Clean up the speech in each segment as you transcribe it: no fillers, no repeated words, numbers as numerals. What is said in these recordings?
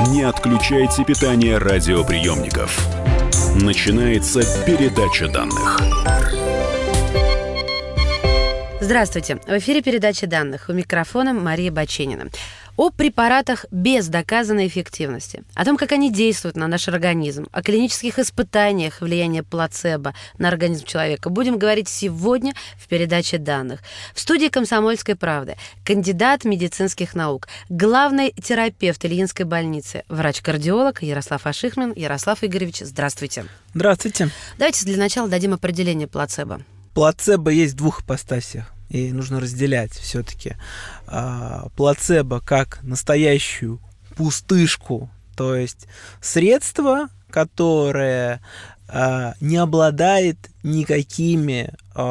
Не отключайте питание радиоприемников. Начинается передача данных. Здравствуйте. В эфире передача данных. У микрофона Мария Баченина. О препаратах без доказанной эффективности, о том, как они действуют на наш организм, о клинических испытаниях влияния плацебо на организм человека будем говорить сегодня в передаче данных. В студии «Комсомольской правды» кандидат медицинских наук, главный терапевт Ильинской больницы, врач-кардиолог Ярослав Ашихмин. Ярослав Игоревич, здравствуйте. Здравствуйте. Давайте для начала дадим определение плацебо. Плацебо есть в двух ипостасях, и нужно разделять все-таки плацебо как настоящую пустышку, то есть средство, которое не обладает никакими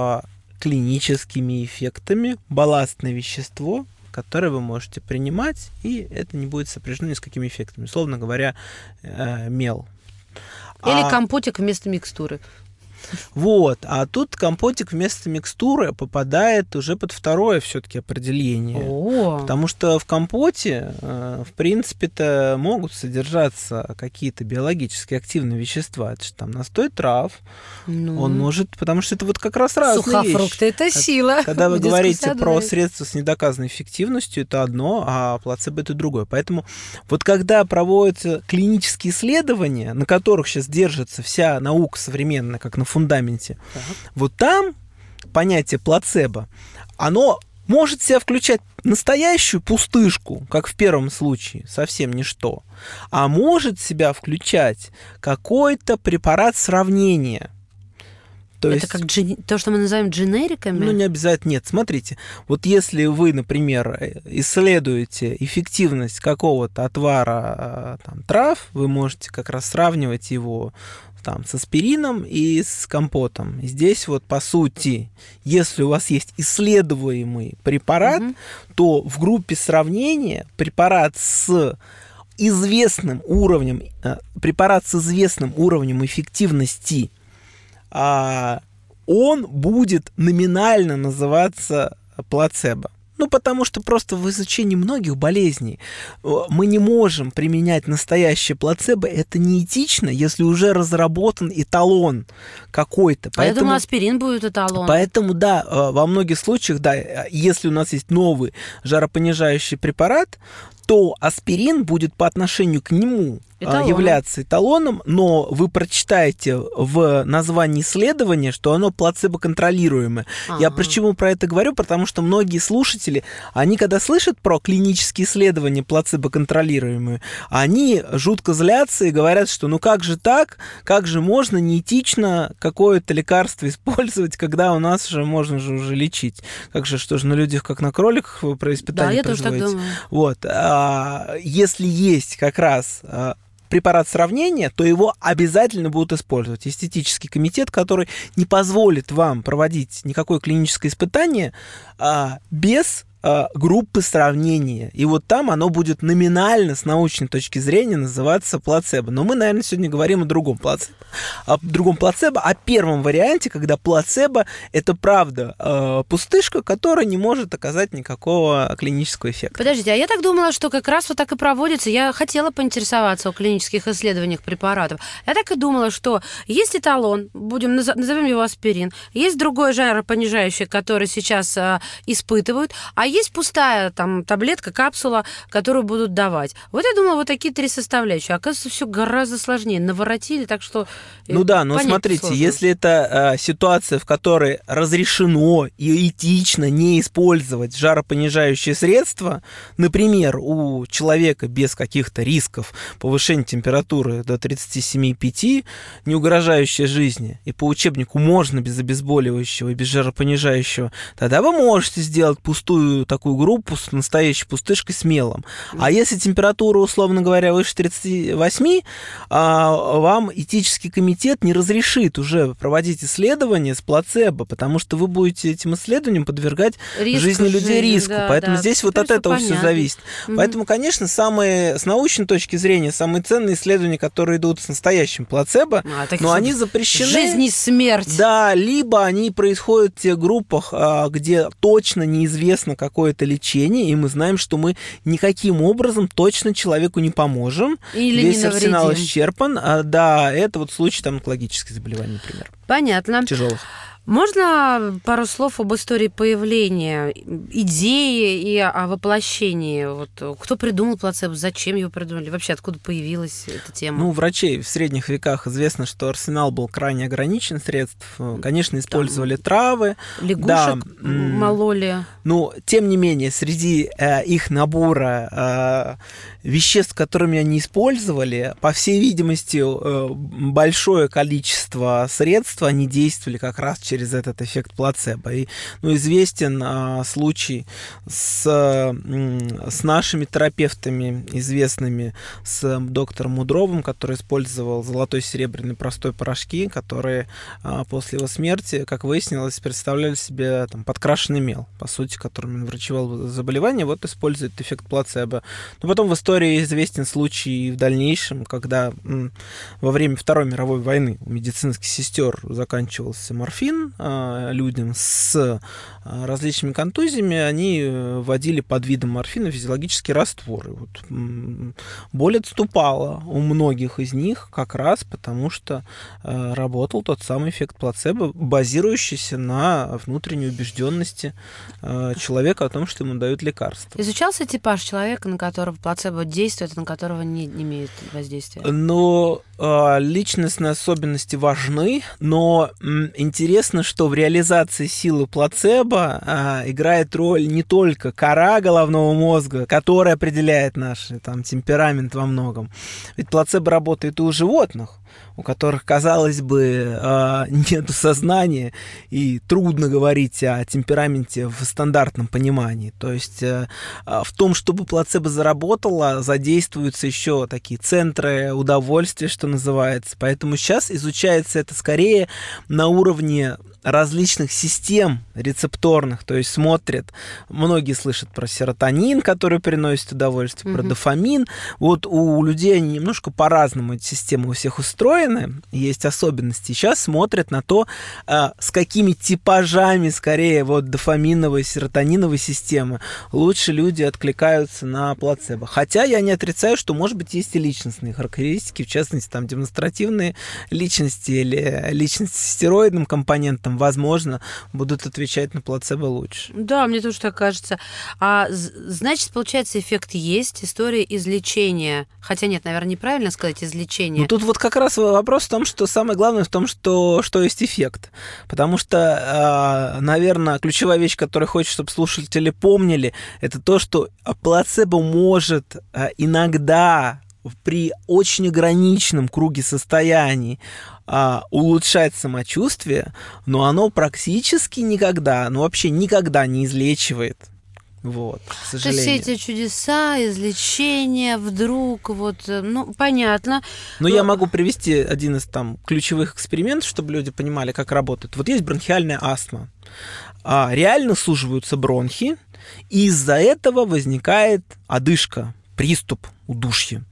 клиническими эффектами, балластное вещество, которое вы можете принимать, и это не будет сопряжено ни с какими эффектами. Условно говоря, мел. Или компотик вместо микстуры. Вот, а тут компотик вместо микстуры попадает уже под второе все-таки определение. Потому что в компоте, в принципе-то, могут содержаться какие-то биологически активные вещества. Это же там настой трав. Он может, потому что это вот как раз разные вещи. Сухофрукты – это сила. Когда вы говорите про средства с недоказанной эффективностью, это одно, а плацебо – это другое. Поэтому вот когда проводятся клинические исследования, на которых сейчас держится вся наука современная, как на фундаменте, вот там понятие плацебо, оно может в себя включать настоящую пустышку, как в первом случае, совсем ничто, а может в себя включать какой-то препарат сравнения. То это есть, как то, что мы называем дженериками? Ну, не обязательно. Нет, смотрите, вот если вы, например, исследуете эффективность какого-то отвара трав, вы можете как раз сравнивать его с аспирином и с компотом. И здесь вот, по сути, если у вас есть исследуемый препарат, то в группе сравнения препарат с известным уровнем эффективности, он будет номинально называться плацебо. Ну, потому что просто в изучении многих болезней мы не можем применять настоящее плацебо. Это неэтично, если уже разработан эталон какой-то. Поэтому, я думаю, аспирин будет эталон. Поэтому, да, во многих случаях, да, если у нас есть новый жаропонижающий препарат, то аспирин будет по отношению к нему являться эталоном, но вы прочитаете в названии исследования, что оно плацебо-контролируемое. Я почему про это говорю? Потому что многие слушатели, они когда слышат про клинические исследования плацебо-контролируемые, они жутко злятся и говорят, что ну как же так, как же можно неэтично какое-то лекарство использовать, когда у нас же можно же уже лечить. Как же, что же, на людях, как на кроликах вы про испытания производите? Да, я тоже так думаю. Вот. Если есть как раз препарат сравнения, то его обязательно будут использовать. Есть этический комитет, который не позволит вам проводить никакое клиническое испытание без группы сравнения. И вот там оно будет номинально, с научной точки зрения, называться плацебо. Но мы, наверное, сегодня говорим о другом плацебо. О первом варианте, когда плацебо – это, правда, пустышка, которая не может оказать никакого клинического эффекта. Подождите, а я так думала, что как раз вот так и проводится. Я хотела поинтересоваться о клинических исследованиях препаратов. Я так и думала, что есть эталон, назовем его аспирин, есть другой жаропонижающий, который сейчас испытывают, а есть пустая таблетка, капсула, которую будут давать. Вот я думала, вот такие три составляющие. Оказывается, все гораздо сложнее. Наворотили, так что... Ну да, но смотрите, сложно. Если это ситуация, в которой разрешено и этично не использовать жаропонижающие средства, например, у человека без каких-то рисков повышения температуры до 37,5, не угрожающей жизни, и по учебнику можно без обезболивающего и без жаропонижающего, тогда вы можете сделать пустую такую группу с настоящей пустышкой с мелом. А если температура, условно говоря, выше 38, вам этический комитет не разрешит уже проводить исследования с плацебо, потому что вы будете этим исследованиям подвергать жизни людей риску. Да, поэтому здесь вот от этого все зависит. Поэтому, конечно, с научной точки зрения, самые ценные исследования, которые идут с настоящим плацебо, но они запрещены. Жизнь и смерть. Да, либо они происходят в тех группах, где точно неизвестно, как какое-то лечение, и мы знаем, что мы никаким образом точно человеку не поможем. Или весь не навредим. арсенал исчерпан. Да, это вот случай там онкологических заболеваний, например. Понятно. Тяжелых. Можно пару слов об истории появления идеи и о воплощении? Вот, кто придумал плацебо, зачем его придумали, вообще откуда появилась эта тема? Ну, врачей в средних веках известно, что арсенал был крайне ограничен средств. Конечно, использовали травы. Лягушек мололи. Но, тем не менее, среди их набора веществ, которыми они использовали, по всей видимости, большое количество средств, они действовали как раз через этот эффект плацебо. И, известен случай с нашими терапевтами известными, с доктором Мудровым, который использовал золотой, серебряный, простой порошки, которые после его смерти, как выяснилось, представляли себе подкрашенный мел, по сути, которым он врачевал заболевание, вот использует эффект плацебо. Но потом в истории известен случай в дальнейшем, когда во время Второй мировой войны у медицинских сестер заканчивался морфин, людям с различными контузиями они вводили под видом морфина физиологические растворы. Вот. Боль отступала у многих из них как раз потому, что работал тот самый эффект плацебо, базирующийся на внутренней убежденности человека о том, что ему дают лекарства. Изучался типаж человека, на которого плацебо действует, а на которого не имеет воздействия? Но личностные особенности важны, но интересно, что в реализации силы плацебо играет роль не только кора головного мозга, которая определяет наш темперамент во многом. Ведь плацебо работает и у животных, у которых, казалось бы, нет сознания, и трудно говорить о темпераменте в стандартном понимании. То есть в том, чтобы плацебо заработало, задействуются еще такие центры удовольствия, что называется. Поэтому сейчас изучается это скорее на уровне различных систем рецепторных, то есть смотрят, многие слышат про серотонин, который приносит удовольствие, про дофамин. Вот у людей они немножко по-разному, эти системы у всех устроены, есть особенности. Сейчас смотрят на то, с какими типажами, скорее, вот дофаминовой и серотониновой системы лучше люди откликаются на плацебо. Хотя я не отрицаю, что, может быть, есть и личностные характеристики, в частности, демонстративные личности или личности с стероидным компонентом, возможно, будут отвечать на плацебо лучше. Да, мне тоже так кажется. Значит, получается, эффект есть, история излечения. Хотя нет, наверное, неправильно сказать излечение. Ну, тут вот как раз вопрос в том, что самое главное в том, что есть эффект. Потому что, наверное, ключевая вещь, которую хочется, чтобы слушатели помнили, это то, что плацебо может иногда при очень ограниченном круге состояний улучшать самочувствие, но оно практически никогда, вообще никогда не излечивает. Вот, к сожалению. То есть все эти чудеса, излечения, вдруг, понятно. Но я могу привести один из ключевых экспериментов, чтобы люди понимали, как работает. Вот есть бронхиальная астма. Реально суживаются бронхи, и из-за этого возникает одышка, приступ удушья.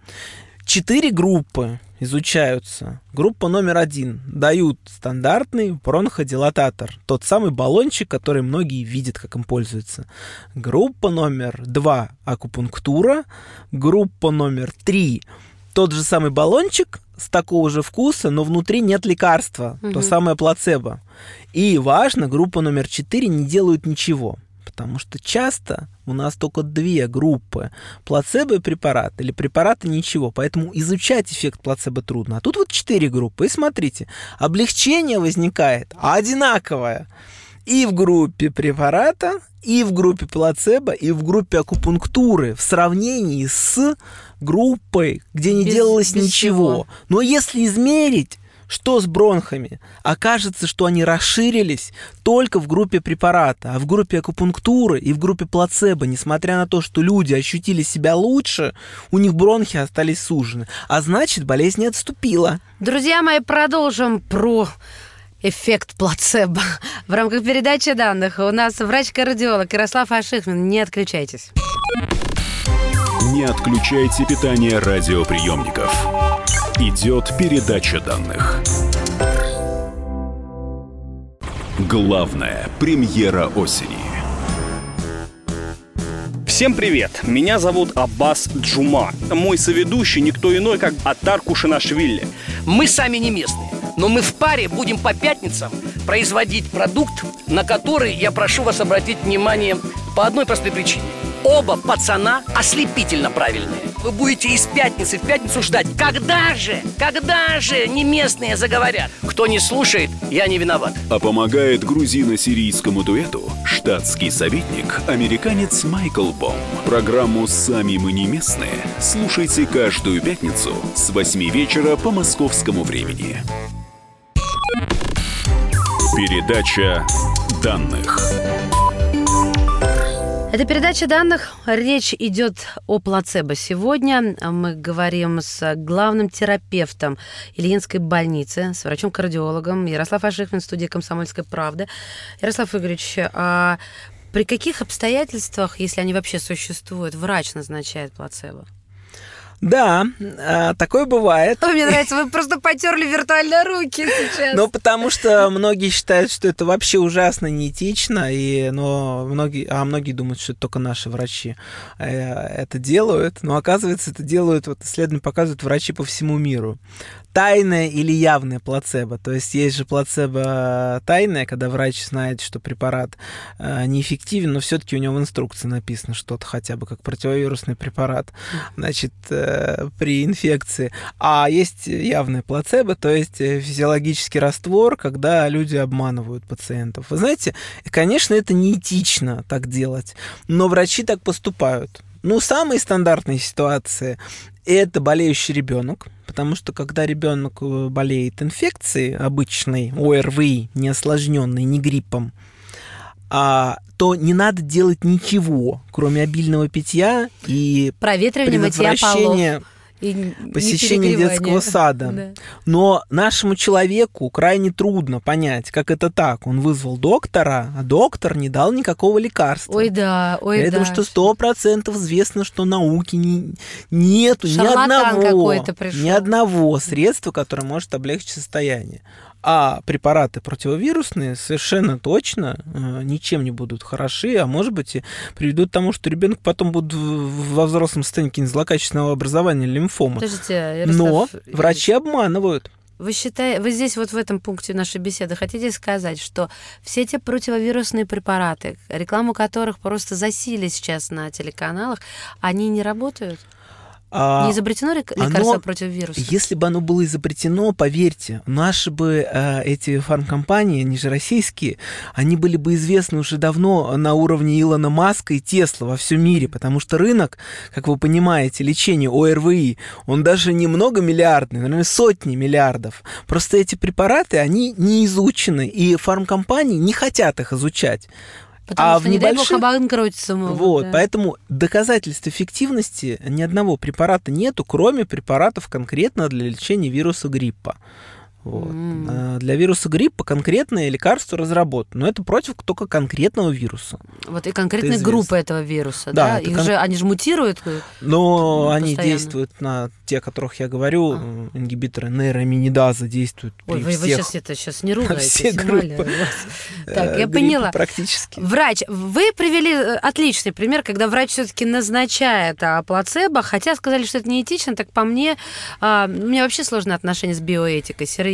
4 группы изучаются. Группа номер 1 дают стандартный бронходилататор, тот самый баллончик, который многие видят, как им пользуются. Группа номер 2 акупунктура. Группа номер 3 тот же самый баллончик с такого же вкуса, но внутри нет лекарства, то самое плацебо. И важно, группа номер 4 не делают ничего. Потому что часто у нас только 2 группы: плацебо и препарат, или препарат и ничего. Поэтому изучать эффект плацебо трудно. А тут вот 4 группы. И смотрите, облегчение возникает одинаковое и в группе препарата, и в группе плацебо, и в группе акупунктуры в сравнении с группой, где не делалось ничего. Но если измерить, что с бронхами, окажется, что они расширились только в группе препарата, а в группе акупунктуры и в группе плацебо, несмотря на то, что люди ощутили себя лучше, у них бронхи остались сужены, а значит, болезнь не отступила. Друзья мои, продолжим про эффект плацебо в рамках передачи данных. У нас врач-кардиолог Ярослав Ашихмин. Не отключайтесь. Не отключайте питание радиоприемников. Идет передача данных. Главная премьера осени. Всем привет! Меня зовут Аббас Джума. Мой соведущий никто иной, как Аттар Кушанашвили. Мы сами не местные, но мы в паре будем по пятницам производить продукт, на который я прошу вас обратить внимание по одной простой причине. Оба пацана ослепительно правильные. Вы будете из пятницы в пятницу ждать, когда же не местные заговорят. Кто не слушает, я не виноват. А помогает грузино-сирийскому дуэту штатский советник, американец Майкл Бом. Программу «Сами мы не местные» слушайте каждую пятницу с 8 вечера по московскому времени. Передача данных. Это передача данных. Речь идет о плацебо. Сегодня мы говорим с главным терапевтом Ильинской больницы, с врачом-кардиологом Ярослав Ашихмин в студии «Комсомольской правды». Ярослав Игоревич, а при каких обстоятельствах, если они вообще существуют, врач назначает плацебо? Да, такое бывает. Мне нравится, вы просто потерли виртуально руки сейчас. Ну, потому что многие считают, что это вообще ужасно неэтично, но многие думают, что это только наши врачи это делают. Но оказывается, это делают, вот исследования показывают, врачи по всему миру. Тайное или явное плацебо. То есть есть же плацебо тайное, когда врач знает, что препарат неэффективен, но все-таки у него в инструкции написано что-то хотя бы как противовирусный препарат, значит, при инфекции. А есть явное плацебо, то есть физиологический раствор, когда люди обманывают пациентов. Вы знаете, конечно, это неэтично так делать, но врачи так поступают. Ну, самые стандартные ситуации – это болеющий ребенок, потому что когда ребенок болеет инфекцией обычной, ОРВИ, не осложненной, не гриппом, то не надо делать ничего, кроме обильного питья и предотвращения посещения детского сада. Да. Но нашему человеку крайне трудно понять, как это так. Он вызвал доктора, а доктор не дал никакого лекарства. Потому что 100% известно, что науки нету ни одного средства, которое может облегчить состояние. А препараты противовирусные совершенно точно ничем не будут хороши, а может быть и приведут к тому, что ребенок потом будет во взрослом состоянии какие-нибудь злокачественного образования, лимфомы. Подождите, Ярослав, но врачи обманывают. Вы здесь вот в этом пункте нашей беседы хотите сказать, что все эти противовирусные препараты, рекламу которых просто засилили сейчас на телеканалах, они не работают? Не изобретено лекарство против вируса? Если бы оно было изобретено, поверьте, наши бы эти фармкомпании, они же российские, они были бы известны уже давно на уровне Илона Маска и Тесла во всем мире, потому что рынок, как вы понимаете, лечения ОРВИ, он даже не многомиллиардный, наверное, сотни миллиардов. Просто эти препараты, они не изучены, и фармкомпании не хотят их изучать. Потому что, не дай бог, обанкротиться могут. Вот, да. Поэтому доказательств эффективности ни одного препарата нету, кроме препаратов конкретно для лечения вируса гриппа. Вот. Для вируса гриппа конкретное лекарство разработано, но это против только конкретного вируса. Вот и конкретной группы этого вируса, да? Они же мутируют. Но они действуют на те, о которых я говорю, ингибиторы нейроаминидаза действуют при всех. Вы сейчас не ругаетесь. Все группы. Так, я поняла. Практически. Врач, вы привели отличный пример, когда врач все-таки назначает плацебо, хотя сказали, что это неэтично, так по мне, у меня вообще сложные отношения с биоэтикой, серьезно.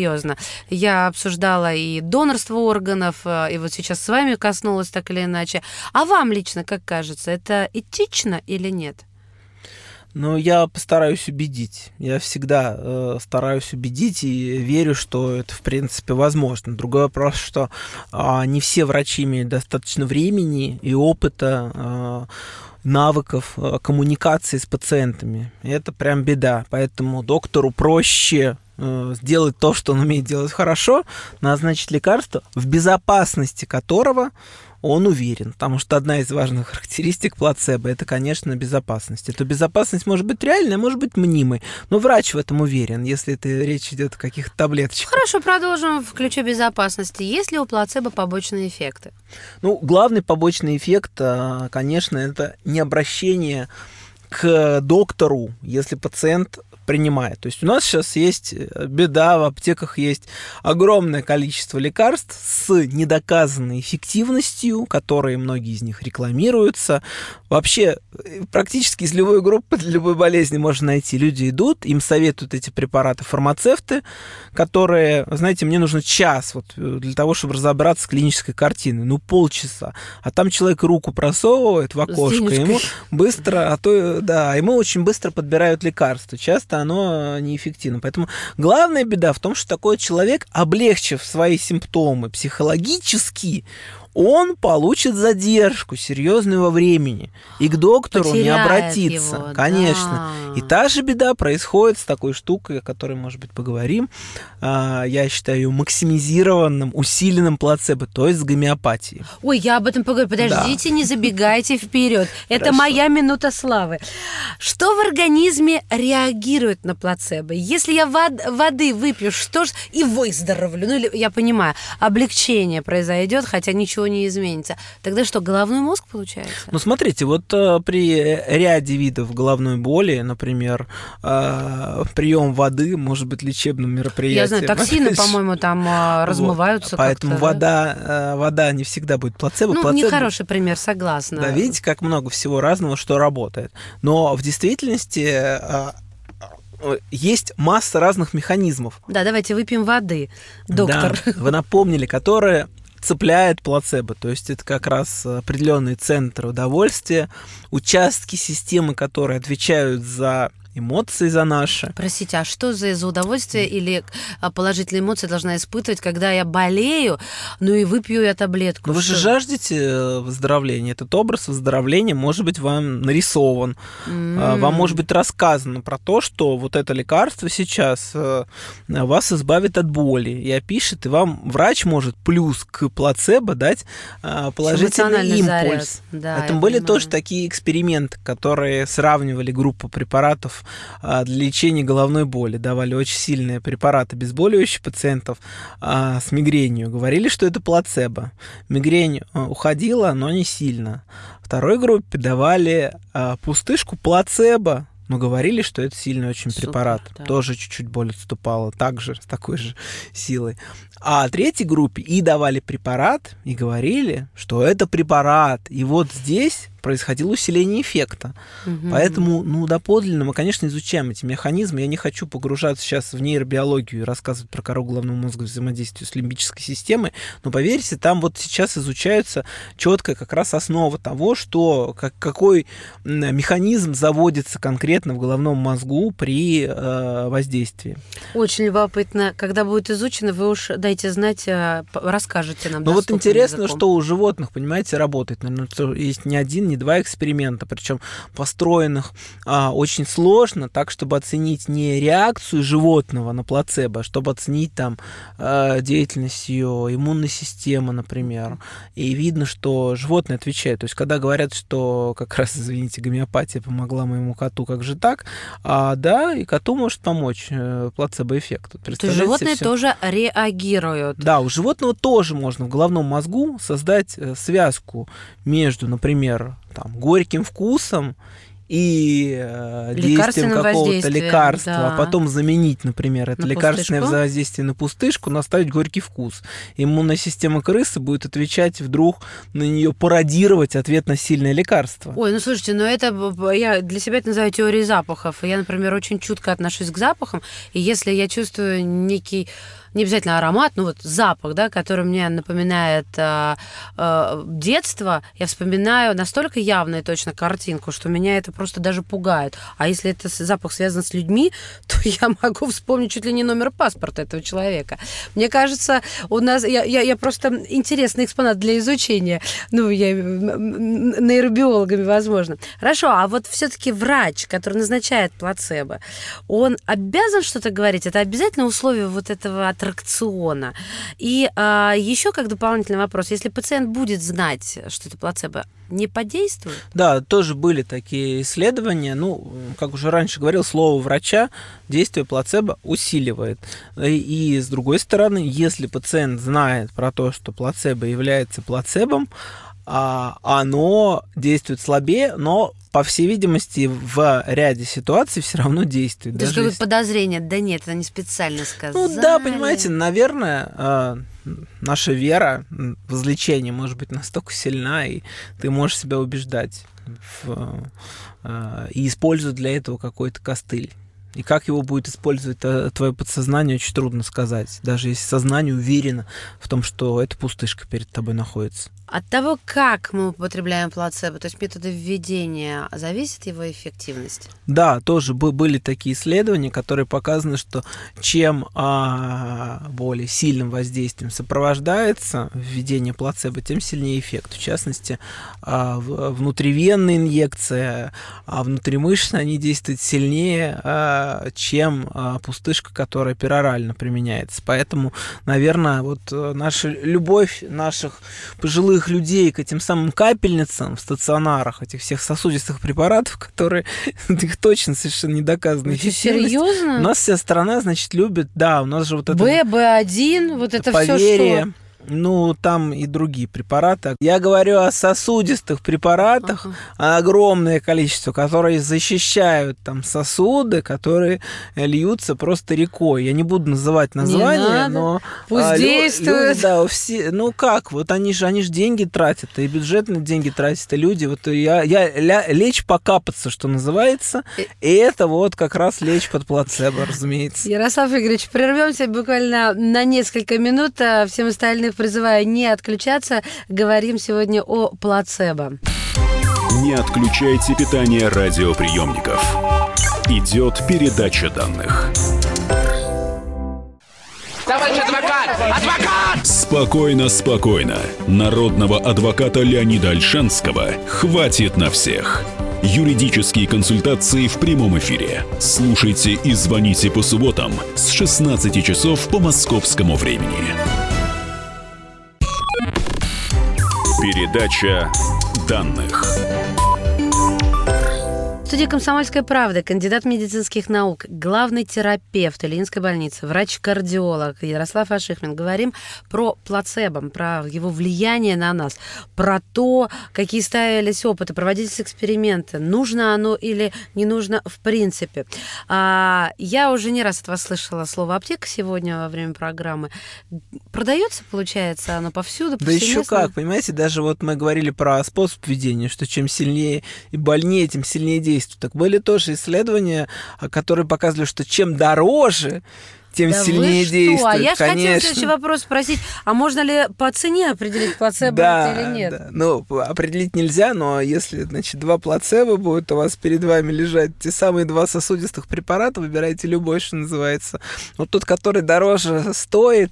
Я обсуждала и донорство органов, и вот сейчас с вами коснулась так или иначе. А вам лично, как кажется, это этично или нет? Ну, я постараюсь убедить. Я всегда стараюсь убедить и верю, что это, в принципе, возможно. Другой вопрос, что не все врачи имеют достаточно времени и опыта, навыков коммуникации с пациентами. И это прям беда. Поэтому доктору проще сделать то, что он умеет делать хорошо, назначить лекарство, в безопасности которого он уверен. Потому что одна из важных характеристик плацебо – это, конечно, безопасность. Эта безопасность может быть реальной, а может быть мнимой. Но врач в этом уверен, если это речь идет о каких-то таблеточках. Хорошо, продолжим в ключе безопасности. Есть ли у плацебо побочные эффекты? Ну, главный побочный эффект, конечно, это не обращение к доктору, если пациент принимает. То есть у нас сейчас есть беда, в аптеках есть огромное количество лекарств с недоказанной эффективностью, которые многие из них рекламируются. Вообще, практически из любой группы, для любой болезни можно найти. Люди идут, им советуют эти препараты фармацевты, которые, знаете, мне нужно час вот для того, чтобы разобраться с клинической картиной. Ну, полчаса. А там человек руку просовывает в окошко, ему быстро, ему очень быстро подбирают лекарства. Часто оно неэффективно. Поэтому главная беда в том, что такой человек, облегчив свои симптомы психологически, он получит задержку серьезную во времени и к доктору не обратится. Его, конечно. Да. И та же беда происходит с такой штукой, о которой, может быть, поговорим. Я считаю ее максимизированным, усиленным плацебо, то есть с гомеопатией. Ой, я об этом поговорю. Подождите, не забегайте вперед. Это моя минута славы. Что в организме реагирует на плацебо? Если я воды выпью, что ж, и выздоровлю. Ну, или, я понимаю, облегчение произойдет, хотя ничего не изменится. Тогда что, головной мозг получается? Ну, смотрите, вот при ряде видов головной боли, например, прием воды может быть лечебным мероприятием. Я знаю, токсины, по-моему, там размываются. Вот. Поэтому вода не всегда будет плацебо. Ну, нехороший пример, согласна. Да, видите, как много всего разного, что работает. Но в действительности есть масса разных механизмов. Да, давайте выпьем воды, доктор. Да, вы напомнили, которые цепляет плацебо, то есть это как раз определенные центры удовольствия, участки системы, которые отвечают за эмоции за наши. Простите, а что за удовольствие или положительные эмоции должна испытывать, когда я болею, ну и выпью я таблетку? Но вы же жаждете выздоровления. Этот образ выздоровления может быть вам нарисован. Вам может быть рассказано про то, что вот это лекарство сейчас вас избавит от боли. И опишет, и вам врач может плюс к плацебо дать положительный импульс. Да, это были тоже такие эксперименты, которые сравнивали группу препаратов для лечения головной боли. Давали очень сильные препараты обезболивающие пациентов с мигренью. Говорили, что это плацебо. Мигрень уходила, но не сильно. Второй группе давали пустышку плацебо, но говорили, что это сильный очень препарат. Да. Тоже чуть-чуть боль отступала, также с такой же силой. А третьей группе и давали препарат, и говорили, что это препарат. И вот здесь происходило усиление эффекта. Поэтому, доподлинно мы, конечно, изучаем эти механизмы. Я не хочу погружаться сейчас в нейробиологию и рассказывать про кору головного мозга, взаимодействие с лимбической системой, но поверьте, там вот сейчас изучаются четкая как раз основа того, что какой механизм заводится конкретно в головном мозгу при воздействии. Очень любопытно. Когда будет изучено, вы уж дайте знать, расскажете нам. Ну вот интересно, языком. Что у животных, понимаете, работает. Наверное, есть не один, не два эксперимента, причем построенных очень сложно, так, чтобы оценить не реакцию животного на плацебо, а чтобы оценить там деятельность ее иммунной системы, например. И видно, что животные отвечают. То есть, когда говорят, что как раз, извините, гомеопатия помогла моему коту, как же так? Да, и коту может помочь плацебо-эффект. То есть животные тоже реагируют. Да, у животного тоже можно в головном мозгу создать связку между, например, горьким вкусом и действием какого-то лекарства, да. А потом заменить, например, это лекарственное воздействие на пустышку, наставить горький вкус. Иммунная система крысы будет отвечать вдруг на нее, пародировать ответ на сильное лекарство. Ой, ну слушайте, это я для себя это называю теорией запахов. Я, например, очень чутко отношусь к запахам, и если я чувствую некий не обязательно аромат, но вот запах, да, который мне напоминает детство, я вспоминаю настолько явно и точно картинку, что меня это просто даже пугает. А если это запах связан с людьми, то я могу вспомнить чуть ли не номер паспорта этого человека. Мне кажется, у нас... Я просто интересный экспонат для изучения. Нейробиологами, возможно. Хорошо, а вот все-таки врач, который назначает плацебо, он обязан что-то говорить? Это обязательно условие вот этого аттракциона. И еще как дополнительный вопрос, если пациент будет знать, что это плацебо, не подействует? Да, тоже были такие исследования. Как уже раньше говорил, слово врача действие плацебо усиливает. И с другой стороны, если пациент знает про то, что плацебо является плацебом, оно действует слабее, но, по всей видимости, в ряде ситуаций все равно действует. Даже какое-то подозрение, да нет, это не специально сказали. Ну да, понимаете, наверное, наша вера в излечение может быть настолько сильна, и ты можешь себя убеждать и использовать для этого какой-то костыль. И как его будет использовать твое подсознание, очень трудно сказать. Даже если сознание уверено в том, что эта пустышка перед тобой находится. От того, как мы употребляем плацебо, то есть методы введения, зависит его эффективность? Да, тоже были такие исследования, которые показаны, что чем более сильным воздействием сопровождается введение плацебо, тем сильнее эффект. В частности, внутривенная инъекция, внутримышечная, они действуют сильнее, чем пустышка, которая перорально применяется. Поэтому, наверное, вот наша любовь наших пожилых людей к этим самым капельницам в стационарах, этих всех сосудистых препаратов, которые их точно совершенно не доказаны. Серьезно? У нас вся страна, значит, любит, да, у нас же вот это... ББ1, вот это поверие, все что? Ну, там и другие препараты. Я говорю о сосудистых препаратах, огромное количество, которые защищают там сосуды, которые льются просто рекой. Я не буду называть названия, но... Пусть действуют. Да, все, ну как, вот они же деньги тратят, и бюджетные деньги тратят, и люди. Вот я лечь покапаться, что называется, и это вот как раз лечь под плацебо, разумеется. Ярослав Игоревич, прервемся буквально на несколько минут, всем остальным призываю не отключаться. Говорим сегодня о плацебо. Не отключайте питание радиоприемников. Идет передача данных. Товарищ адвокат! Адвокат! Спокойно, спокойно. Народного адвоката Леонида Ольшанского хватит на всех. Юридические консультации в прямом эфире. Слушайте и звоните по субботам с 16 часов по московскому времени. Передача данных. В студии «Комсомольская правда» кандидат медицинских наук, главный терапевт Ильинской больницы, врач-кардиолог Ярослав Ашихмин. Говорим про плацебо, про его влияние на нас, про то, какие ставились опыты, проводились эксперименты, нужно оно или не нужно в принципе. Я уже не раз от вас слышала слово «аптека» сегодня во время программы. Продается, получается, оно повсюду? Да еще как, понимаете, даже вот мы говорили про способ ведения, что чем сильнее и больнее, тем сильнее действует. Так были тоже исследования, которые показывали, что чем дороже, тем сильнее действует. А я же хотела следующий вопрос спросить, а можно ли по цене определить плацебо или нет? Да. Ну, определить нельзя, но если, значит, 2 плацебо будет у вас перед вами лежать те самые 2 сосудистых препарата, выбирайте любой, что называется. Вот тот, который дороже стоит,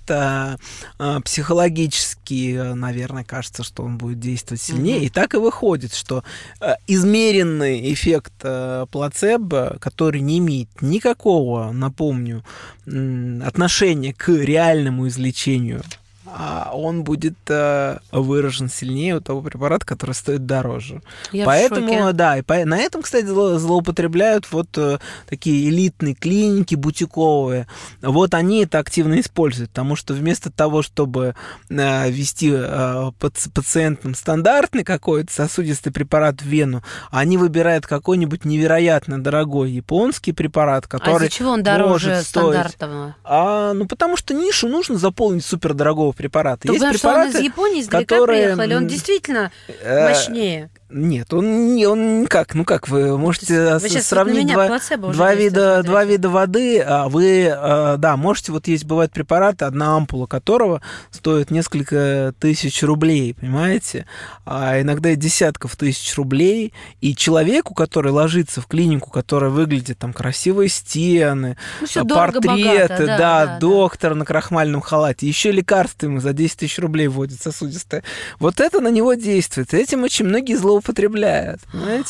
психологически, наверное, кажется, что он будет действовать сильнее. И так и выходит, что измеренный эффект плацебо, который не имеет никакого, напомню, отношение к реальному излечению, он будет выражен сильнее у того препарата, который стоит дороже. Поэтому, да, и на этом, кстати, злоупотребляют вот такие элитные клиники бутиковые. Вот они это активно используют, потому что вместо того, чтобы ввести пациентам стандартный какой-то сосудистый препарат в вену, они выбирают какой-нибудь невероятно дорогой японский препарат, который из-за чего он дороже стандартного? Ну, потому что нишу нужно заполнить супердорогого препарата. Есть препараты, что он из Японии издалека которые... приехал, или он действительно мощнее? Нет, он как, ну как, вы можете сравнить два вида воды, вы, можете, вот есть, бывают препараты, одна ампула которого стоит несколько тысяч рублей, понимаете, а иногда и десятков тысяч рублей, и человеку, который ложится в клинику, которая выглядит, там, красивые стены, портреты, да, доктор на крахмальном халате, еще лекарства ему за 10 тысяч рублей вводят сосудистые, вот это на него действует, этим очень многие злоупотребляют, понимаете?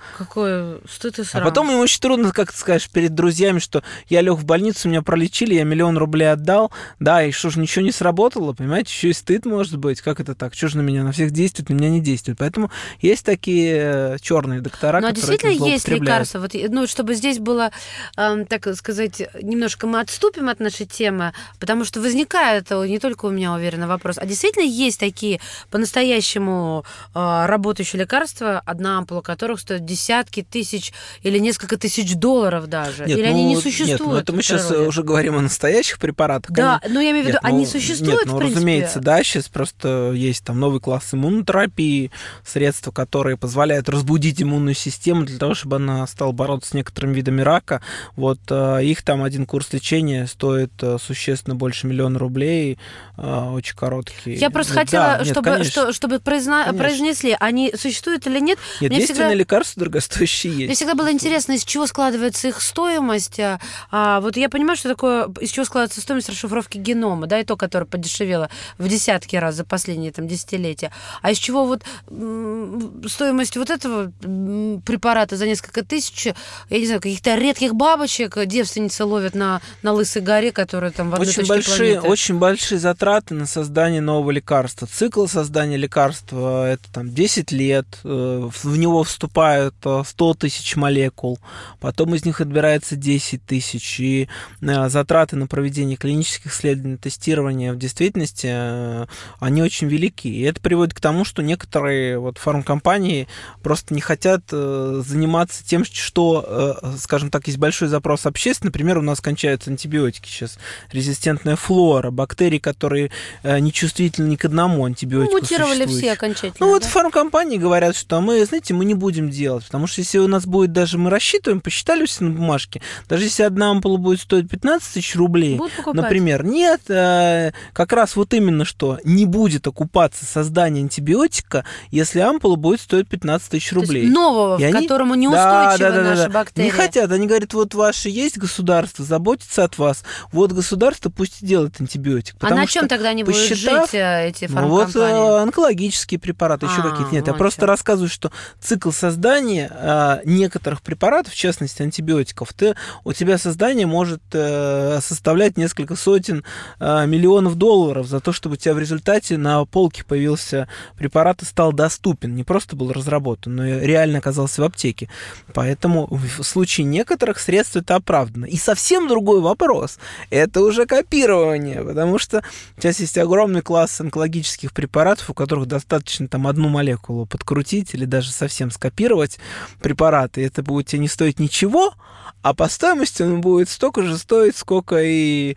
Какой стыд и срам. А потом ему очень трудно, как ты скажешь, перед друзьями, что я лег в больницу, меня пролечили, я 1 000 000 рублей отдал, да, и что же, ничего не сработало, понимаете, еще и стыд может быть, как это так, что же на меня, на всех действует, на меня не действует. Поэтому есть такие черные доктора, которые действительно есть злоупотребляют. лекарства, вот, ну, чтобы здесь было, так сказать, немножко мы отступим от нашей темы, потому что возникает, не только у меня, уверена, вопрос, а действительно есть такие по-настоящему работающие лекарства, одна ампула которых стоит десятки тысяч или несколько тысяч долларов даже? Нет, или они не существуют? Нет, ну это мы сейчас уже говорим о настоящих препаратах. Да, но я имею в виду, они существуют, нет, в принципе? Разумеется, да, сейчас просто есть там новый класс иммунотерапии, средства, которые позволяют разбудить иммунную систему для того, чтобы она стала бороться с некоторыми видами рака. Вот их там один курс лечения стоит существенно больше 1 000 000 рублей, очень короткий. Я просто хотела, чтобы произнесли, они существуют или нет. Нет, действенные лекарства дорогостоящие есть. Мне всегда было интересно, из чего складывается их стоимость. Вот я понимаю, что такое, из чего складывается стоимость расшифровки генома, да, и то, которое подешевело в десятки раз за последние там, десятилетия. А из чего вот стоимость вот этого препарата за несколько тысяч, я не знаю, каких-то редких бабочек девственницы ловят на Лысой горе, которые там в одной точке планеты. Очень большие затраты на создание нового лекарства. Цикл создания лекарства — это там 10 лет, в него вступают 100 тысяч молекул, потом из них отбирается 10 тысяч, и затраты на проведение клинических исследований, тестирования в действительности, они очень велики. И это приводит к тому, что некоторые вот фармкомпании просто не хотят заниматься тем, что, скажем так, есть большой запрос общественности. Например, у нас кончаются антибиотики сейчас, резистентная флора, бактерии, которые не чувствительны ни к одному антибиотику. Мутировали все окончательно. Ну вот фармкомпании говорят, что мы, знаете, мы не будем делать, потому что если у нас будет даже, мы рассчитываем, посчитали все на бумажке, даже если одна ампула будет стоить 15 тысяч рублей, например, нет, как раз вот именно что не будет окупаться создание антибиотика, если ампула будет стоить 15 тысяч рублей. То есть нового, к которому неустойчивы наши бактерии. Не хотят, они говорят, вот ваше есть государство, заботится от вас, вот государство пусть и делает антибиотик. А на чем тогда они будут жить, эти фармкомпании? Вот онкологические препараты, еще какие-то. Нет, я просто рассказываю, что цикл создания некоторых препаратов, в частности антибиотиков, у тебя создание может составлять несколько сотен миллионов долларов за то, чтобы у тебя в результате на полке появился препарат и стал доступен. Не просто был разработан, но и реально оказался в аптеке. Поэтому в случае некоторых средств это оправдано. И совсем другой вопрос. Это уже копирование, потому что сейчас есть огромный класс онкологических препаратов, у которых достаточно там одну молекулу подкрутить или даже совсем скопировать препараты. Это будет тебе не стоить ничего, а по стоимости он будет столько же стоить, сколько и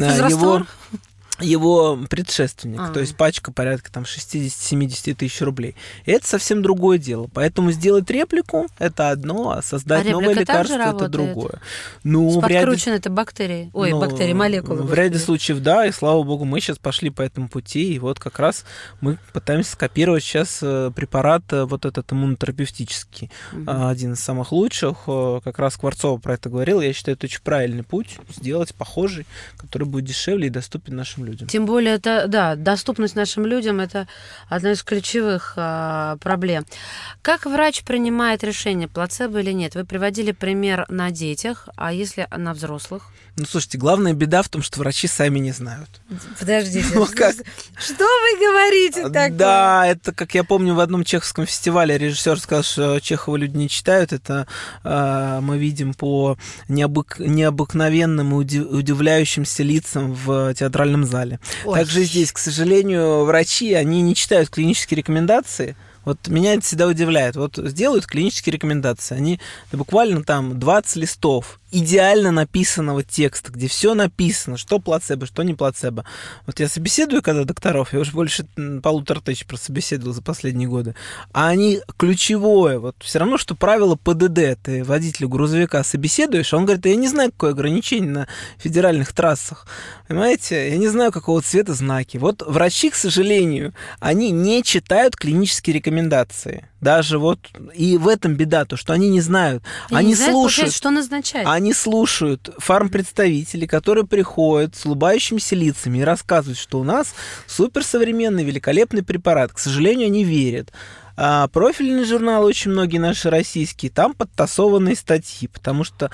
его предшественник, то есть пачка порядка там 60-70 тысяч рублей. И это совсем другое дело. Поэтому сделать реплику — это одно, а создать новое лекарство — это другое. Ну, подкручены это бактерии. Ой, бактерии, молекулы. В ряде случаев, да, и слава богу, мы сейчас пошли по этому пути, и вот как раз мы пытаемся скопировать сейчас препарат вот этот иммунотерапевтический. Один из самых лучших. Как раз Скворцова про это говорила. Я считаю, это очень правильный путь — сделать похожий, который будет дешевле и доступен нашим людям. Тем более, это, да, доступность нашим людям – это одна из ключевых проблем. Как врач принимает решение, плацебо или нет? Вы приводили пример на детях, а если на взрослых? Ну, слушайте, главная беда в том, что врачи сами не знают. Подождите, что вы говорите такое? Да, это, как я помню, в одном чеховском фестивале режиссер сказал, что Чехова люди не читают. Это мы видим по необыкновенным и удивляющимся лицам в театральном зале. Ой. Также здесь, к сожалению, врачи, они не читают клинические рекомендации. Вот меня это всегда удивляет. Вот сделают клинические рекомендации. Они буквально там 20 листов идеально написанного текста, где все написано, что плацебо, что не плацебо. Вот я собеседую когда докторов, я уже больше 1500 прособеседовал за последние годы, а они ключевое, вот все равно, что правило ПДД, ты водителю грузовика собеседуешь, а он говорит, я не знаю, какое ограничение на федеральных трассах, понимаете, я не знаю, какого цвета знаки. Вот врачи, к сожалению, они не читают клинические рекомендации. Даже вот и в этом беда, то, что они не знают. Они слушают, что назначать. Они слушают фармпредставителей, которые приходят с улыбающимися лицами и рассказывают, что у нас суперсовременный, великолепный препарат. К сожалению, они верят. А профильные журналы, очень многие наши российские, там подтасованные статьи, потому что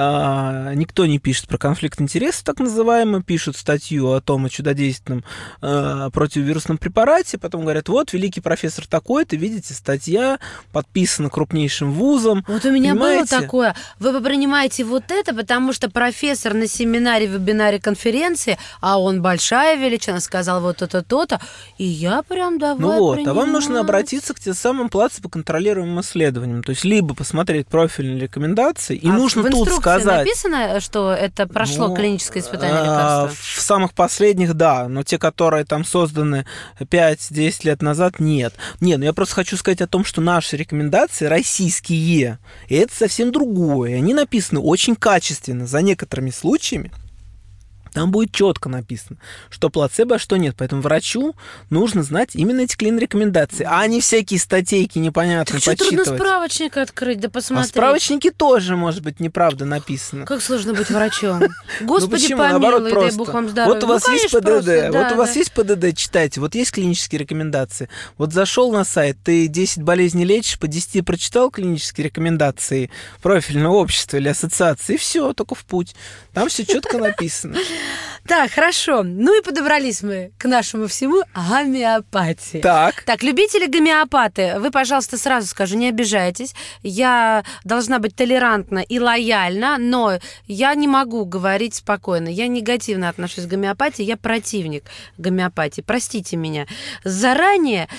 никто не пишет про конфликт интересов, так называемый, пишут статью о том, о чудодейственном противовирусном препарате, потом говорят, вот, великий профессор такой-то, видите, статья подписана крупнейшим вузом. Вот у меня было такое, вы принимаете вот это, потому что профессор на семинаре, вебинаре, конференции, а он большая величина, сказал вот это, то-то, и я прям давай а вам нужно обратиться к тем самым плацебо-контролируемым исследованиям, то есть либо посмотреть профильные рекомендации, и нужно тут сказать... написано, что это прошло клиническое испытание лекарства? В самых последних, да, но те, которые там созданы 5-10 лет назад, нет. Но я просто хочу сказать о том, что наши рекомендации российские, и это совсем другое, и они написаны очень качественно, за некоторыми случаями. Там будет четко написано, что плацебо, а что нет. Поэтому врачу нужно знать именно эти клин-рекомендации, а не всякие статейки непонятные почитывать. Трудно справочник открыть, да посмотреть. А в справочнике тоже, может быть, неправда написано. Как сложно быть врачом. Господи, помилуй, дай Бог вам здоровья. Вот у вас есть ПДД, у вас есть ПДД, читайте. Вот есть клинические рекомендации. Вот зашел на сайт, ты 10 болезней лечишь, по 10 прочитал клинические рекомендации профильного общества или ассоциации, и все, только в путь. Там все четко написано. Так, хорошо. Ну и подобрались мы к нашему всему гомеопатии. Так, любители гомеопаты, вы, пожалуйста, сразу скажу, не обижайтесь. Я должна быть толерантна и лояльна, но я не могу говорить спокойно. Я негативно отношусь к гомеопатии, я противник гомеопатии. Простите меня заранее.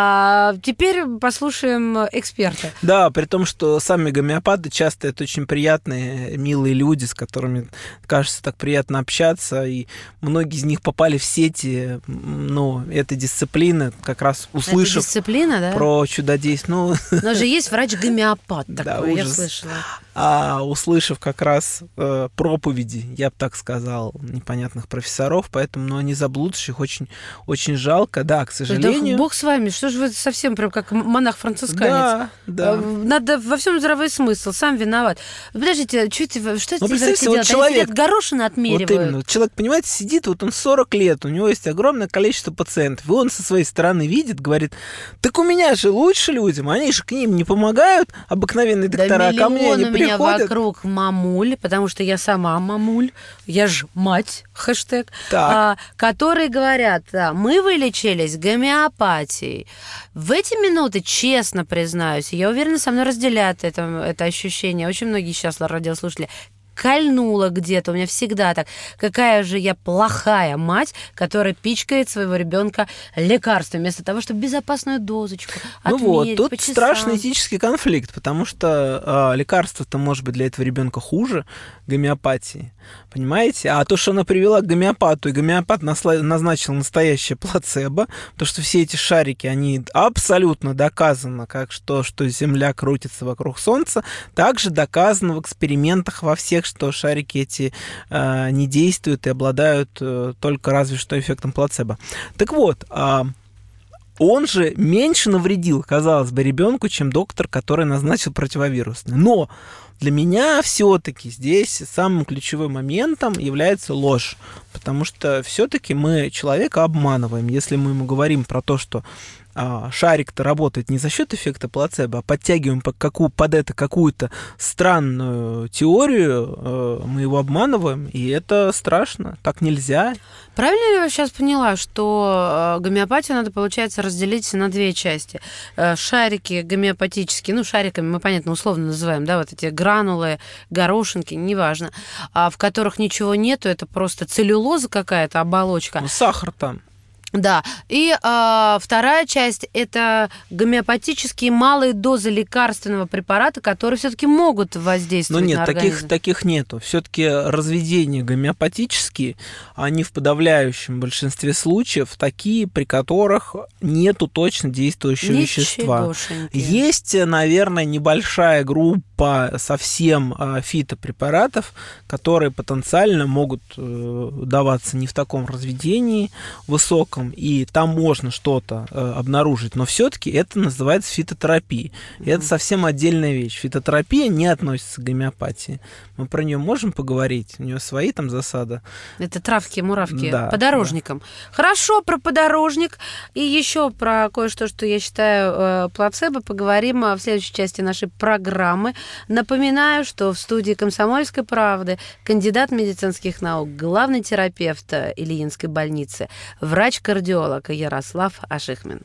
Теперь послушаем эксперта. Да, при том, что сами гомеопаты часто это очень приятные, милые люди, с которыми, кажется, так приятно общаться, и многие из них попали в сети, этой дисциплины, как раз услышав про чудодействие. Но же есть врач-гомеопат такой, да, я слышала. Услышав как раз проповеди, я бы так сказал, непонятных профессоров, поэтому, они заблудших, очень, очень жалко, да, к сожалению. Да, Бог с вами, что же вы совсем прям как монах-францисканец? Да. Надо во всем здравый смысл, сам виноват. Подождите, что эти враки делают? Человек, они сидят, горошины отмеривают. Вот именно. Человек, понимаете, сидит, вот он 40 лет, у него есть огромное количество пациентов, и он со своей стороны видит, говорит, так у меня же лучше людям, они же к ним не помогают, обыкновенные доктора, ко мне не приходят. У меня вокруг мамуль, потому что я сама мамуль, я ж мать, хэштег, которые говорят, мы вылечились гомеопатией. В эти минуты, честно признаюсь, я уверена, со мной разделяют это ощущение, очень многие сейчас радиослушатели, кольнула где-то, у меня всегда так. Какая же я плохая мать, которая пичкает своего ребенка лекарством, вместо того, чтобы безопасную дозочку отмерить, тут по часам. Страшный этический конфликт, потому что лекарство-то может быть для этого ребенка хуже гомеопатии, понимаете? А то, что она привела к гомеопату, и гомеопат назначил настоящее плацебо, то, что все эти шарики, они абсолютно доказано, что Земля крутится вокруг Солнца, также доказано в экспериментах во всех, что шарики эти не действуют и обладают только разве что эффектом плацебо. Так вот, он же меньше навредил, казалось бы, ребенку, чем доктор, который назначил противовирусный. Но для меня все-таки здесь самым ключевым моментом является ложь, потому что все-таки мы человека обманываем, если мы ему говорим про то, что шарик-то работает не за счет эффекта плацебо, а подтягиваем под это какую-то странную теорию, мы его обманываем, и это страшно, так нельзя. Правильно ли я сейчас поняла, что гомеопатию надо, получается, разделить на две части? Шарики гомеопатические, шариками мы, понятно, условно называем, да, вот эти гранулы, горошинки, неважно, в которых ничего нету, это просто целлюлоза какая-то, оболочка. Сахар там. Да, и вторая часть – это гомеопатические малые дозы лекарственного препарата, которые все-таки могут воздействовать на организм. Нет, таких нету. Все-таки разведения гомеопатические, они в подавляющем большинстве случаев такие, при которых нету точно действующего вещества. Есть, наверное, небольшая группа совсем фитопрепаратов, которые потенциально могут даваться не в таком разведении высоком, лекарством, и там можно что-то обнаружить, но все-таки это называется фитотерапией. И это совсем отдельная вещь. Фитотерапия не относится к гомеопатии. Мы про нее можем поговорить. У нее свои там засады. Это травки, муравки, да, подорожникам. Да. Хорошо, про подорожник. И еще про кое-что, что я считаю плацебо, поговорим в следующей части нашей программы. Напоминаю, что в студии «Комсомольской правды» кандидат медицинских наук, главный терапевт Ильинской больницы, врач-кардиолог Ярослав Ашихмин.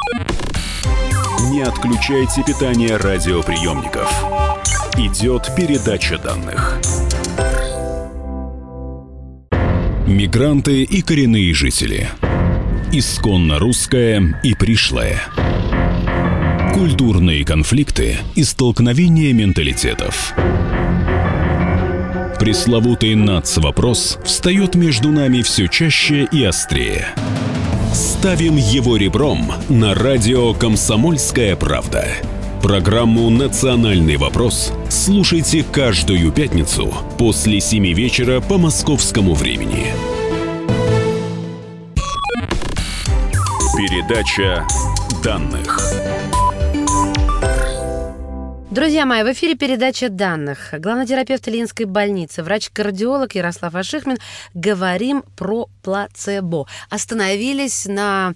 Не отключайте питание радиоприемников. Идет передача данных. Мигранты и коренные жители. Исконно русское и пришлое. Культурные конфликты и столкновения менталитетов. Пресловутый НАЦ-вопрос встает между нами все чаще и острее. Ставим его ребром на радио «Комсомольская правда». Программу «Национальный вопрос» слушайте каждую пятницу после 7 вечера по московскому времени. Передача данных. Друзья мои, в эфире передача данных. Главный терапевт Ильинской больницы, врач-кардиолог Ярослав Ашихмин. Говорим про плацебо. Остановились на,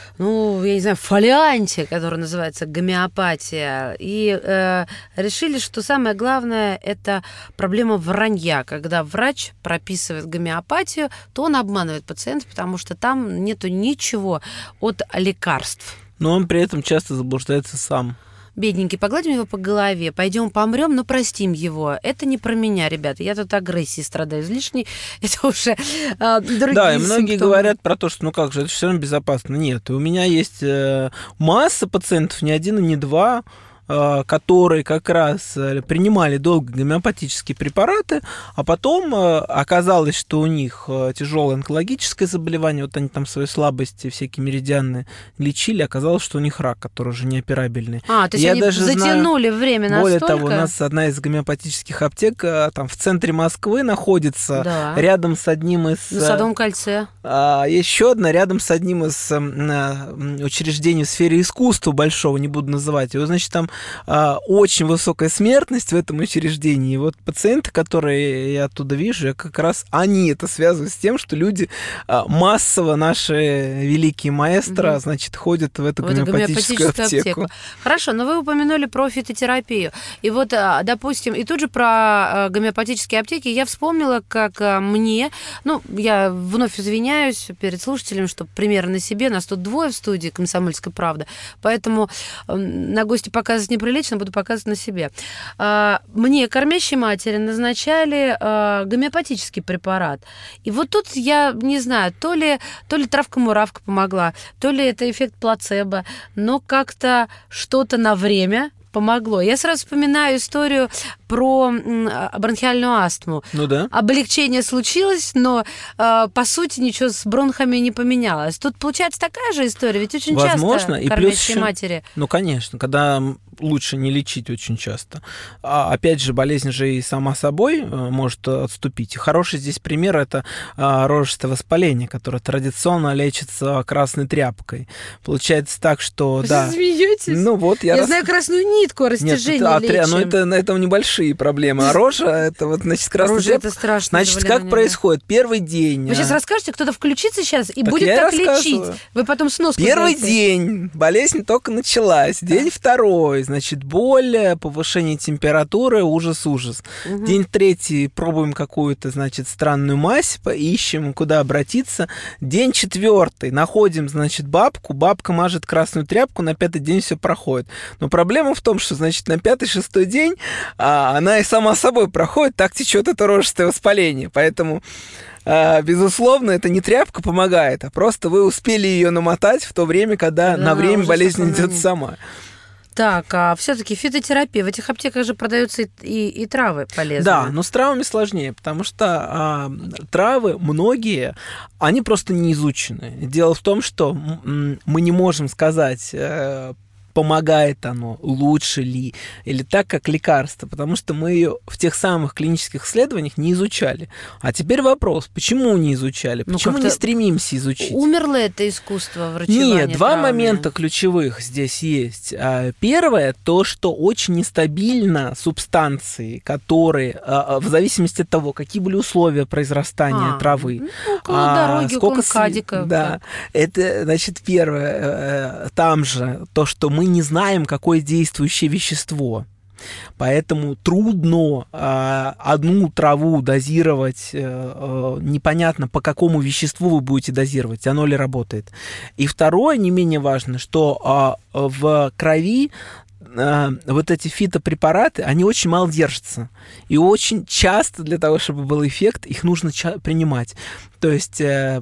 я не знаю, фолианте, который называется гомеопатия. И решили, что самое главное – это проблема вранья. Когда врач прописывает гомеопатию, то он обманывает пациента, потому что там нету ничего от лекарств. Но он при этом часто заблуждается сам. Бедненький, погладим его по голове, пойдем помрем, но простим его. Это не про меня, ребята. Я тут агрессией страдаю излишней. Это уже другие Да, и многие симптомы. говорят про то, что это все равно безопасно. Нет, у меня есть масса пациентов, не один и не два, которые как раз принимали долго гомеопатические препараты, а потом оказалось, что у них тяжелое онкологическое заболевание, вот они там свои слабости всякие меридианные лечили, оказалось, что у них рак, который уже неоперабельный. То есть Я они даже затянули знаю, время настолько? более того, у нас одна из гомеопатических аптек там в центре Москвы находится, рядом с одним из... На Садовом кольце. Еще одна рядом с одним из учреждений в сфере искусства большого, не буду называть его, значит, там очень высокая смертность в этом учреждении. И вот пациенты, которые я оттуда вижу, как раз они это связывают с тем, что люди массово, наши великие маэстро, значит, ходят в эту гомеопатическую аптеку. Хорошо, но вы упомянули про фитотерапию. И вот, допустим, и тут же про гомеопатические аптеки я вспомнила, как мне, я вновь извиняюсь перед слушателями, что примерно на себе, нас тут двое в студии «Комсомольской правды», поэтому на гости показывать неприлично, буду показывать на себе. Мне, кормящей матери, назначали гомеопатический препарат. И вот тут я не знаю, то ли травка-муравка помогла, то ли это эффект плацебо, но как-то что-то на время помогло. Я сразу вспоминаю историю про бронхиальную астму. Облегчение случилось, но по сути ничего с бронхами не поменялось. Тут получается такая же история, ведь очень возможно, часто кормящие матери. Конечно, когда лучше не лечить очень часто. Опять же, болезнь же и сама собой может отступить. И хороший здесь пример – это рожистое воспаление, которое традиционно лечится красной тряпкой. Получается так, что... Вы смеетесь? Я знаю красную нитку растяжения лечим. Но это небольшие проблемы. А рожа – это значит, красная тряпка. Это страшно. Значит, как происходит? Первый день... Вы сейчас расскажете, кто-то включится сейчас и будет так лечить. Вы потом снос Первый день. Болезнь только началась. День второй. Значит, боль, повышение температуры, ужас-ужас. День третий, пробуем какую-то, значит, странную мазь, ищем, куда обратиться. День четвертый, находим, значит, бабку, бабка мажет красную тряпку, на пятый день все проходит. Но проблема в том, что, значит, на пятый-шестой день она и сама собой проходит, так течет это рожистое воспаление. Поэтому... безусловно, это не тряпка помогает, а просто вы успели ее намотать в то время, когда на время болезнь идет сама. Так, а все-таки фитотерапия. В этих аптеках же продаются и травы полезные. Да, но с травами сложнее, потому что травы, многие, они просто не изучены. Дело в том, что мы не можем сказать... помогает оно, лучше ли, или так, как лекарство, потому что мы ее в тех самых клинических исследованиях не изучали. А теперь вопрос, почему не изучали, почему не стремимся изучить? Умерло это искусство врачевания? Нет, два момента ключевых здесь есть. Первое, то, что очень нестабильно субстанции, которые, в зависимости от того, какие были условия произрастания травы, около дороги, около МКАДика. Да, это, значит, первое. Там же то, что мы не знаем, какое действующее вещество. Поэтому трудно одну траву дозировать, непонятно, по какому веществу вы будете дозировать, оно ли работает. И второе, не менее важно, что в крови вот эти фитопрепараты, они очень мало держатся. И очень часто для того, чтобы был эффект, их нужно принимать. То есть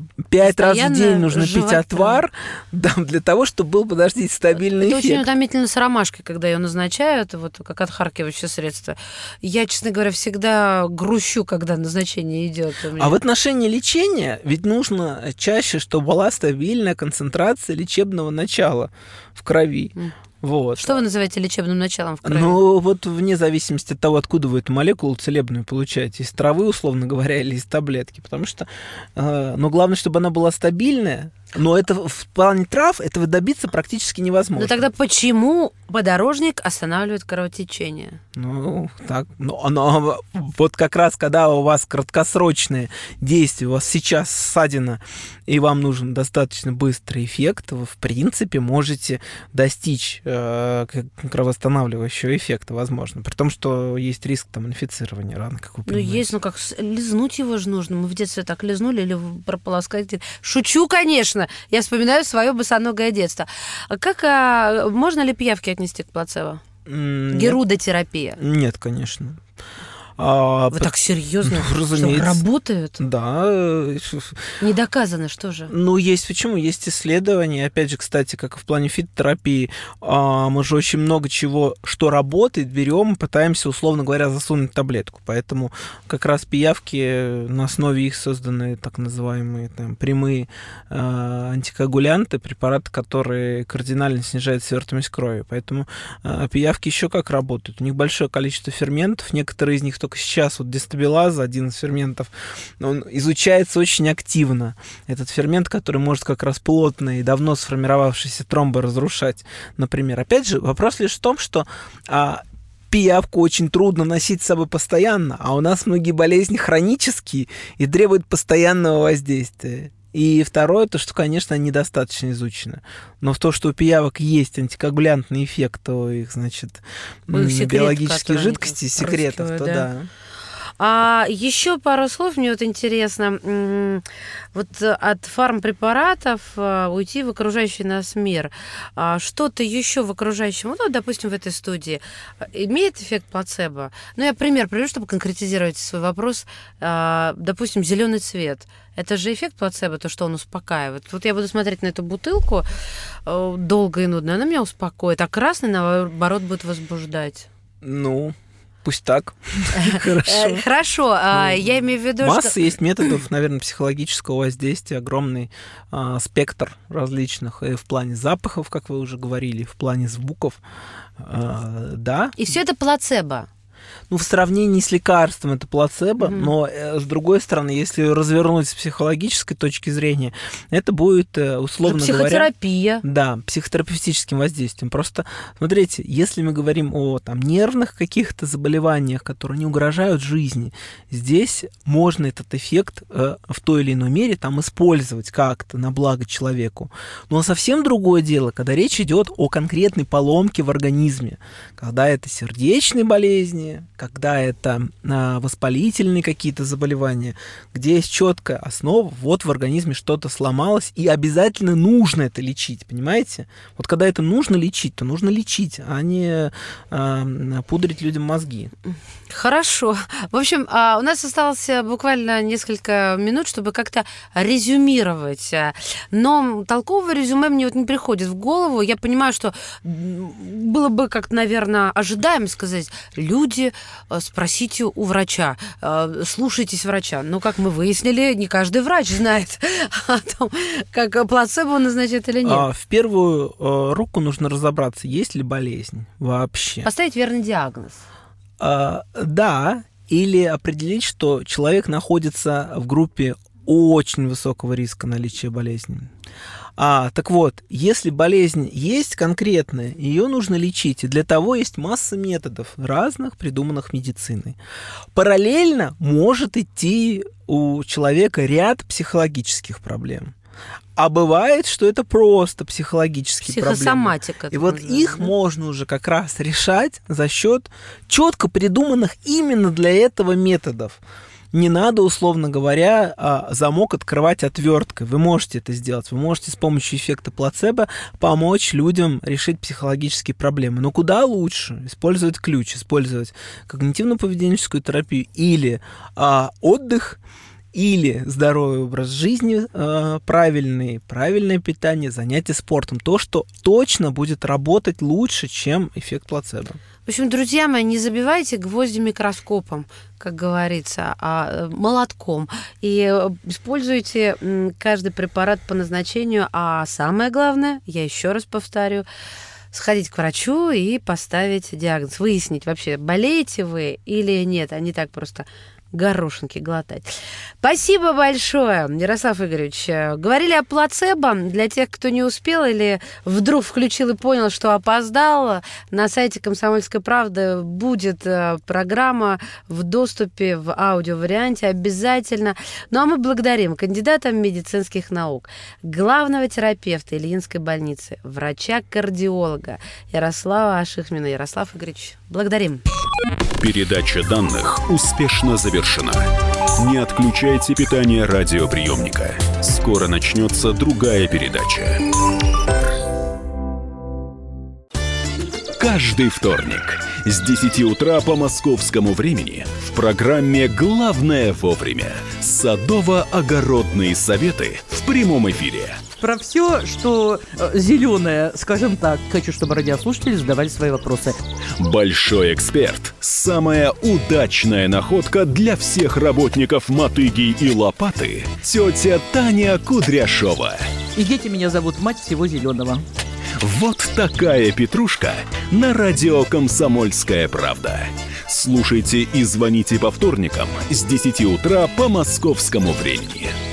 5 раз в день нужно пить отвар, да, для того, чтобы был, подождите, стабильный эффект. Это очень утомительно с ромашкой, когда ее назначают, вот как отхаркивающее средство. Я, честно говоря, всегда грущу, когда назначение идет. А в отношении лечения ведь нужно чаще, чтобы была стабильная концентрация лечебного начала в крови. Вот. Что вы называете лечебным началом в крови? Ну, вот вне зависимости от того, откуда вы эту молекулу целебную получаете, из травы, условно говоря, или из таблетки, потому что, ну, главное, чтобы она была стабильная, но это в плане трав этого добиться практически невозможно. Но тогда почему подорожник останавливает кровотечение? Ну, так, но вот как раз, когда у вас краткосрочное действие, у вас сейчас ссадина, и вам нужен достаточно быстрый эффект, вы, в принципе, можете достичь кровоостанавливающего эффекта, возможно, при том, что есть риск там инфицирования раны, как вы понимаете. Ну, есть, но как лизнуть его же нужно. Мы в детстве так лизнули или прополоскать. Шучу, конечно. Я вспоминаю свое босоногое детство. Как можно ли пиявки отнести к плацебо? Герудотерапия? Нет, конечно. Вы так серьезно? Что, работают? Да. Не доказано, что же? Ну, есть почему? Есть исследования. Опять же, кстати, как и в плане фитотерапии, мы же очень много чего, что работает, берем, пытаемся, условно говоря, засунуть в таблетку. Поэтому как раз пиявки, на основе их созданы так называемые там, прямые антикоагулянты, препараты, которые кардинально снижают свертываемость крови. Поэтому пиявки еще как работают. У них большое количество ферментов, некоторые из них только сейчас, вот дестабилаза, один из ферментов, он изучается очень активно. Этот фермент, который может как раз плотные и давно сформировавшиеся тромбы разрушать, например. Опять же, вопрос лишь в том, что пиявку очень трудно носить с собой постоянно, а у нас многие болезни хронические и требуют постоянного воздействия. И второе, то, что, конечно, они недостаточно изучены. Но в то, что у пиявок есть антикоагулянтный эффект у их, значит, биологических жидкостей, секретов, то да. А еще пару слов, мне вот интересно, вот от фармпрепаратов уйти в окружающий нас мир. Что-то еще в окружающем, ну, допустим, в этой студии, имеет эффект плацебо? Ну, я пример приведу, чтобы конкретизировать свой вопрос. Допустим, зеленый цвет. Это же эффект плацебо, то, что он успокаивает. Вот я буду смотреть на эту бутылку долго и нудно, она меня успокоит, а красный, наоборот, будет возбуждать. Ну... Пусть так. Хорошо. Я имею в виду, что... Масса есть методов, наверное, психологического воздействия, огромный спектр различных. И в плане запахов, как вы уже говорили, в плане звуков. Да. И все это плацебо. Ну, в сравнении с лекарством это плацебо, но, с другой стороны, если развернуть с психологической точки зрения, это будет, условно говоря... Психотерапия. Да, психотерапевтическим воздействием. Просто, смотрите, если мы говорим о там, нервных каких-то заболеваниях, которые не угрожают жизни, здесь можно этот эффект в той или иной мере там, использовать как-то на благо человеку. Но совсем другое дело, когда речь идет о конкретной поломке в организме, когда это сердечные болезни, когда это воспалительные какие-то заболевания, где есть четкая основа, вот в организме что-то сломалось, и обязательно нужно это лечить, понимаете? Вот когда это нужно лечить, то нужно лечить, а не пудрить людям мозги. Хорошо. В общем, у нас осталось буквально несколько минут, чтобы как-то резюмировать. Но толкового резюме мне вот не приходит в голову. Я понимаю, что было бы как-то, наверное, ожидаемо сказать, люди идите, спросите у врача, слушайтесь врача. Но, как мы выяснили, не каждый врач знает о том, как плацебо назначать или нет. В первую руку нужно разобраться, есть ли болезнь вообще. Поставить верный диагноз. Да, или определить, что человек находится в группе очень высокого риска наличия болезни. Так вот, если болезнь есть конкретная, ее нужно лечить, и для того есть масса методов разных, придуманных медициной. Параллельно может идти у человека ряд психологических проблем. А бывает, что это просто психологические проблемы. Психосоматика. И вот их можно уже как раз решать за счет четко придуманных именно для этого методов. Не надо, условно говоря, замок открывать отверткой. Вы можете это сделать. Вы можете с помощью эффекта плацебо помочь людям решить психологические проблемы. Но куда лучше использовать ключ, использовать когнитивно-поведенческую терапию или отдых, или здоровый образ жизни, правильное питание, занятия спортом. То, что точно будет работать лучше, чем эффект плацебо. В общем, друзья мои, не забивайте гвозди микроскопом, как говорится, а молотком. И используйте каждый препарат по назначению. А самое главное, я еще раз повторю, сходить к врачу и поставить диагноз. Выяснить вообще, болеете вы или нет, а не так просто горошинки глотать. Спасибо большое, Ярослав Игоревич. Говорили о плацебо. Для тех, кто не успел или вдруг включил и понял, что опоздал, на сайте «Комсомольской правды» будет программа в доступе в аудиоварианте обязательно. Ну а мы благодарим кандидата медицинских наук, главного терапевта Ильинской больницы, врача-кардиолога Ярослава Ашихмина. Ярослав Игоревич, благодарим. Передача данных успешно завершена. Не отключайте питание радиоприемника. Скоро начнется другая передача. Каждый вторник с 10 утра по московскому времени в программе «Главное вовремя» садово-огородные советы в прямом эфире. Про все, что зеленое, скажем так, хочу, чтобы радиослушатели задавали свои вопросы. Большой эксперт. Самая удачная находка для всех работников мотыги и лопаты. Тетя Таня Кудряшова. И дети меня зовут мать всего зеленого. Вот такая петрушка на радио «Комсомольская правда». Слушайте и звоните по вторникам с 10 утра по московскому времени.